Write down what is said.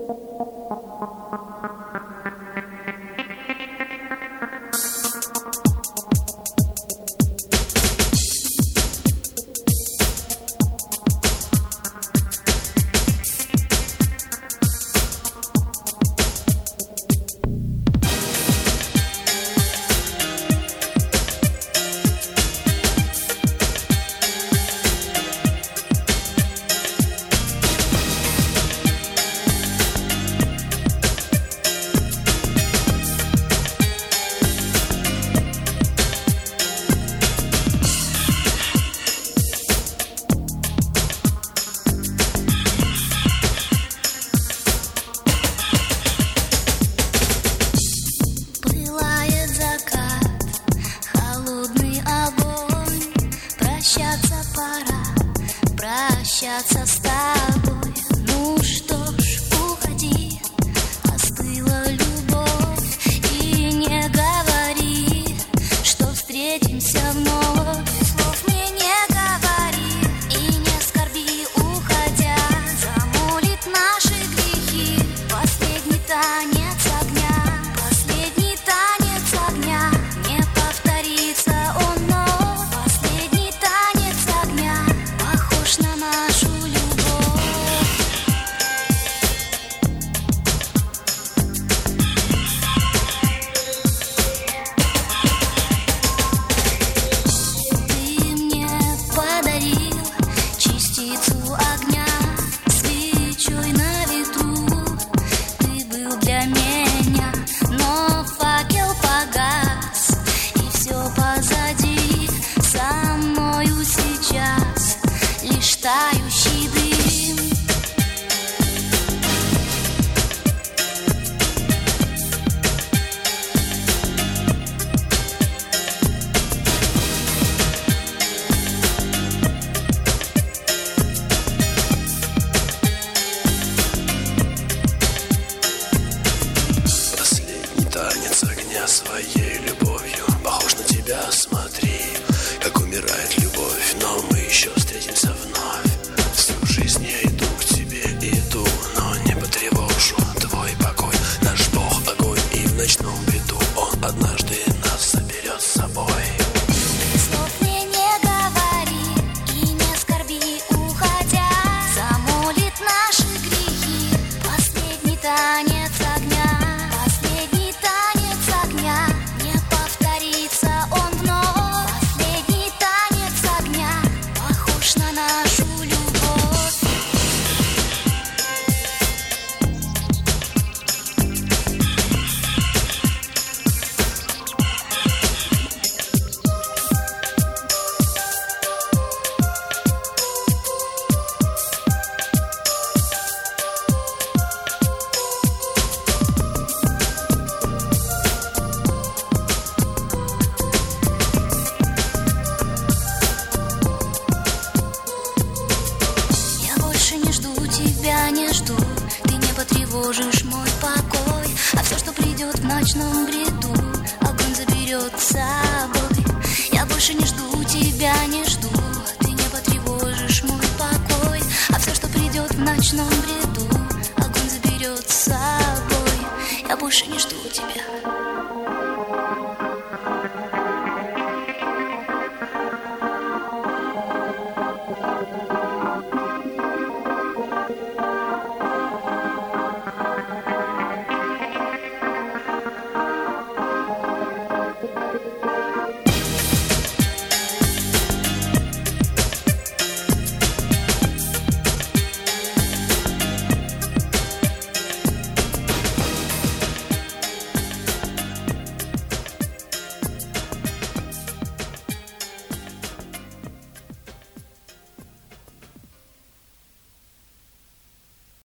Прощаться с тобой, ну что ж, уходи. Остыла любовь, и не говори, что встретимся вновь. Слов мне не говори и не скорби, уходя. Замолит наши грехи последний танец огня. Последний танец огня, не повторится он вновь. Последний танец огня похож на нашу любовь. Ты мне подарил частицу огня, свечой на ветру. Ты был для меня, но факел погас, и все позади. Со мною сейчас лишь тающий дым. Последний танец огня своей любовью. Похож на тебя, смотри, как умирает любовь. Но мы еще встретимся вновь. Всю жизнь я иду к тебе, иду, но не потревожу твой покой. Наш Бог огонь, и в ночном бреду Он однажды нас заберет с собой. Слов мне не говори и не скорби, уходя. Замолит наши грехи последний танец огня. Последний танец огня, не повторится он вновь. Последний танец огня похож на нашу любовь. Я больше не жду тебя, не жду. Ты не потревожишь мой покой. А все, что придет в ночном бреду, огонь заберет с собой. Я больше не жду тебя, не жду. Ты не потревожишь мой покой. А все, что придет в ночном бреду,